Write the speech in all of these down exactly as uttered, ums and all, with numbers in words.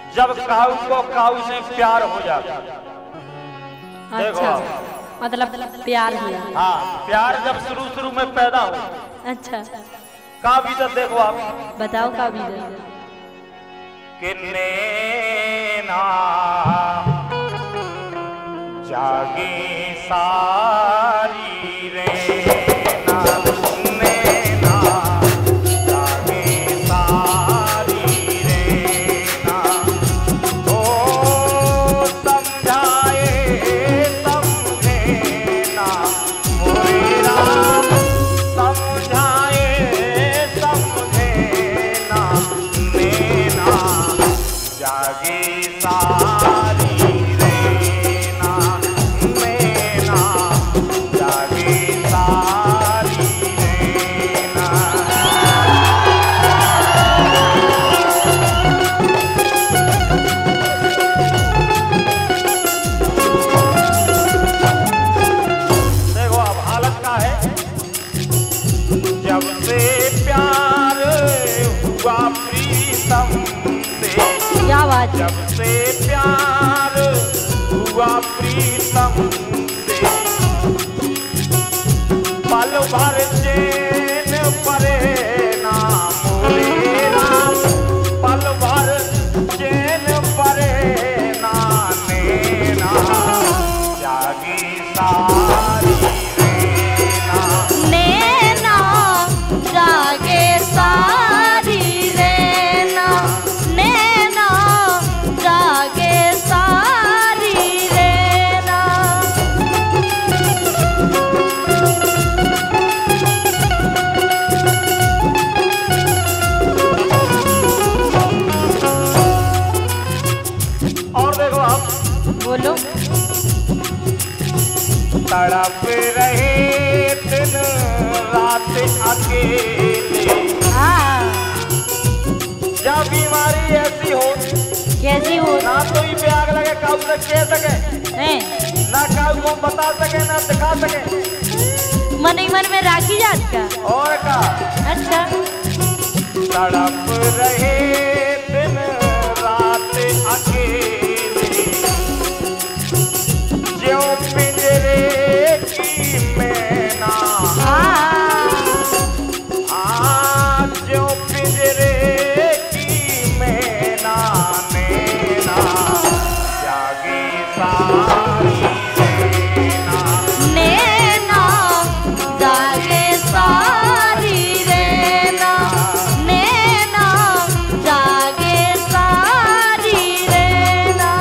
जब काऊ को काऊ से प्यार हो जाता। अच्छा, मतलब प्यार हुआ। हाँ, प्यार जब शुरू शुरू में पैदा हो। अच्छा, का बीतत देखो आप, बताओ का बीतत। कि नैना जागे सारी रे जब से प्यार हुआ प्रीतम से, पल भर चैन परे ना मोरे राम, पल भर चैन परे ना नैना जागी सारी रेना, नैना जागे सारी रेना, नैना जागे सारी रेना। और देखो आप, बोलो। तड़प रहे दिन रात अकेले, हाँ, जब बीमारी ऐसी हो, कैसी हो? ना तो ही पे आग लगे काऊ से कह सके, हैं? ना काऊ को बता सके, ना दिखा सके, मन ही मन में राखी जात का। और का अच्छा, तड़प रहे दिन रात अकेले, जो पिंजरे की मैना, आज जो पिंजरे की मैना, नैना जागी सारी रेना, नैना जागे सारी रेना, नैना जागे सारी रेना।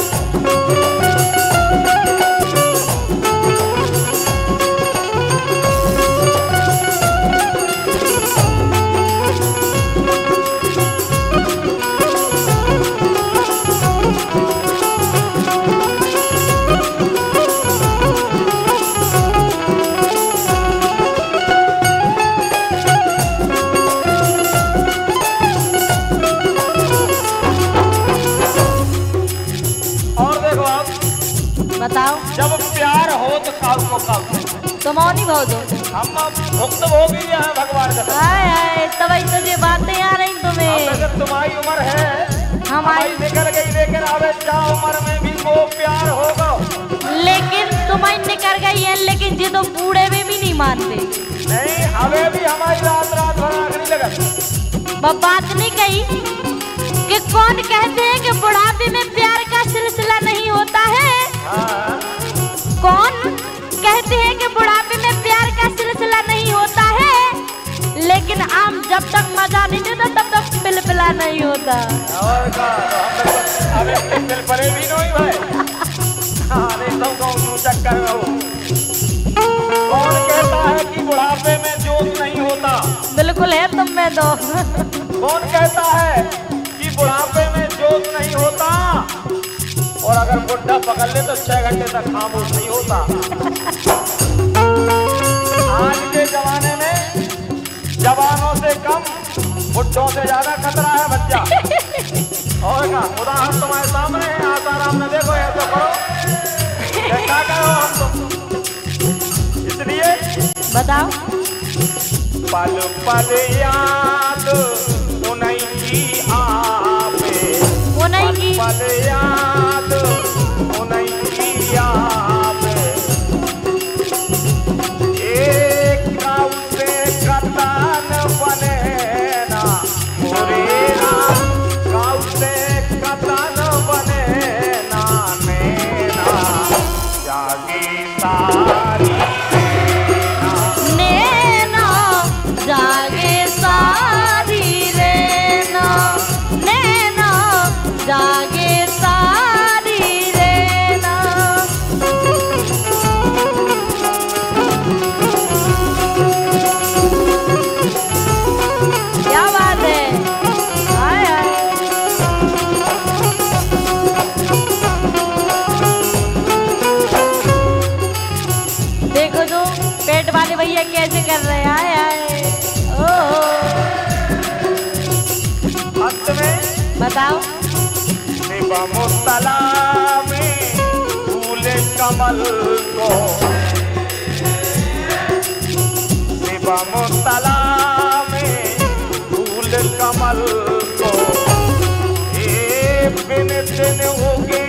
और देखो आप, बताओ। जब प्यार हो तो काऊ को काऊ, तुम और नहीं भाव दो। हम भुक्त हो भी है भगवान का। हाय हाय, तब तो ये बातें आ रही तुम्हें। अगर तुम्हारी उम्र है, हमारी हमारी निकल गई, लेकिन अब क्या उम्र में भी वो प्यार होगा। लेकिन तुम्हारी निकल गई है, लेकिन ये तो बूढ़े में भी नहीं मानते। नहीं, हमें भी हमारी रात रात भर आग नहीं लगा। वो बात नहीं कही कि कौन कहते हैं कि बुढ़ापे में प्यार का सिलसिला नहीं होता है। हाँ। कौन कहते हैं कि बुढ़ापे में प्यार का सिलसिला नहीं होता है, लेकिन आम जब तक मजा नहीं देता तब तक पिलपिला नहीं होता। और का तो हम लोग अबे दिल परे भी नहीं भाई। अरे सब गाँव चक्कर में हो। कौन कहता है कि बुढ़ापे में जोश नहीं होता? बिल्कुल है तुम में दो। कौन कहता है कि बुढ़ापे में जोश नहीं होता? और अगर बुढ़ा पकड़ ले तो छह घंटे तक खामोश नहीं होता। आज के जमाने में जवानों से कम बुढ़ों से ज्यादा खतरा है बच्चा। और का उदाहरण तुम्हारे सामने है। आसाराम ने देखो ऐसा करो, क्या करो हम तुम। इसलिए बताओ। पल पल याद उन्हीं की आवे, उन्हीं की बताओ। शिवा मुतला में फूल कमल को, शिवा मुतला में फूल कमल को, ए बिन दिन उगे